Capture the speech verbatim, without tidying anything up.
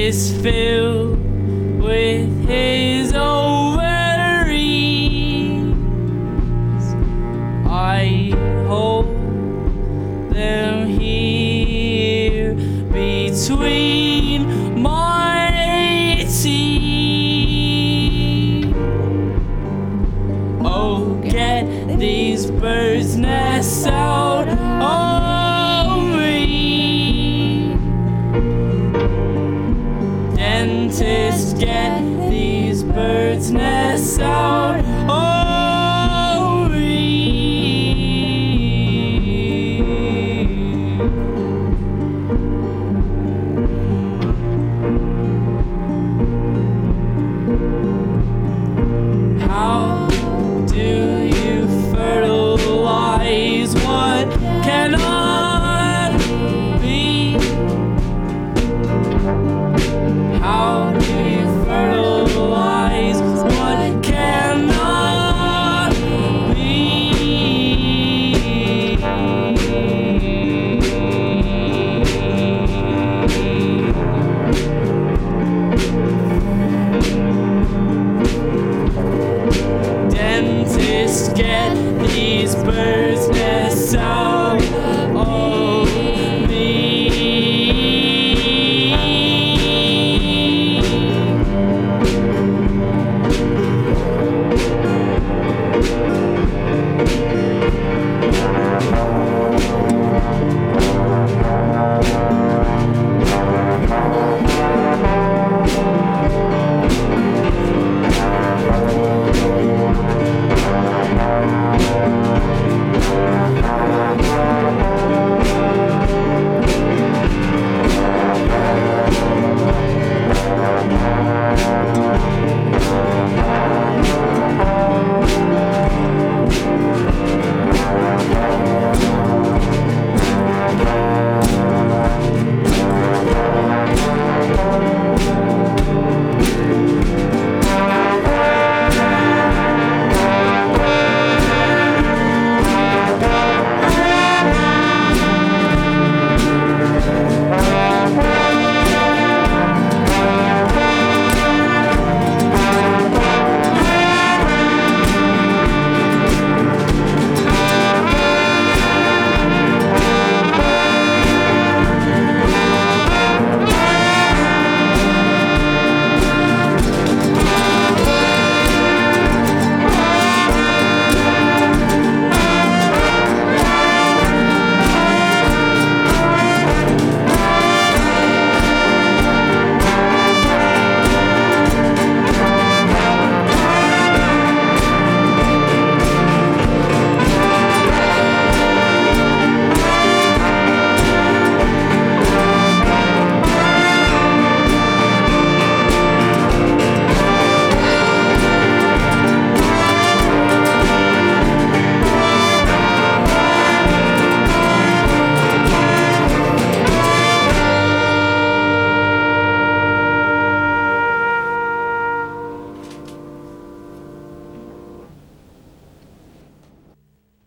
is filled with his ovaries. I hold them here between my teeth. Oh, get these birds' nests out of me. Dentist, get these birds' nests out of me. How do you fertilize what cannot be? How do you fertilize what cannot be? Dentist, get these birds' nests out.